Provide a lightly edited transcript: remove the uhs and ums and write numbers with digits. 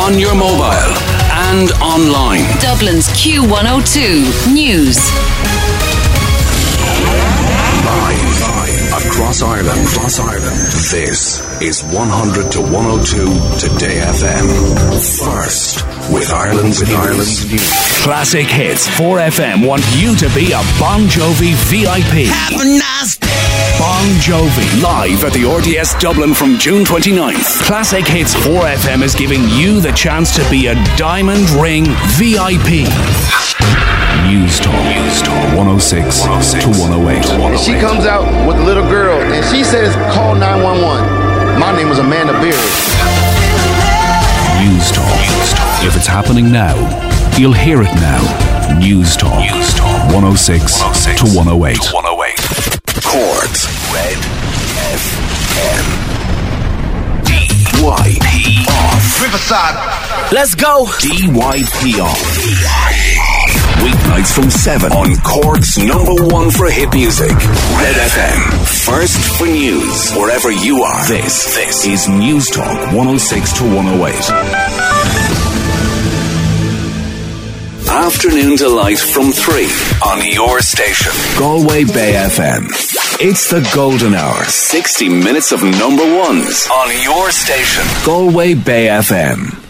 on your mobile and online. Dublin's Q102 News. Live across Ireland. This is 100 to 102 Today FM. First with Ireland's news. Classic Hits 4FM want you to be a Bon Jovi VIP. Have a nice day. Bon Jovi live at the RDS Dublin from June 29th. Classic Hits 4FM is giving you the chance to be a Diamond Ring VIP. News Talk 106 to 108. She comes out with a little girl and she says, call 911. My name is Amanda Beard. News Talk. If it's happening now, you'll hear it now. News Talk 106 to 108. Cork's Red FM. DYP off. Riverside. Let's go. DYP off. Weeknights from 7 on Cork's #1 for hit music. Red FM. First for news. Wherever you are. This is News Talk 106 to 108. Afternoon Delight from 3 on your station. Galway Bay FM. It's the golden hour. 60 minutes of #1s on your station. Galway Bay FM.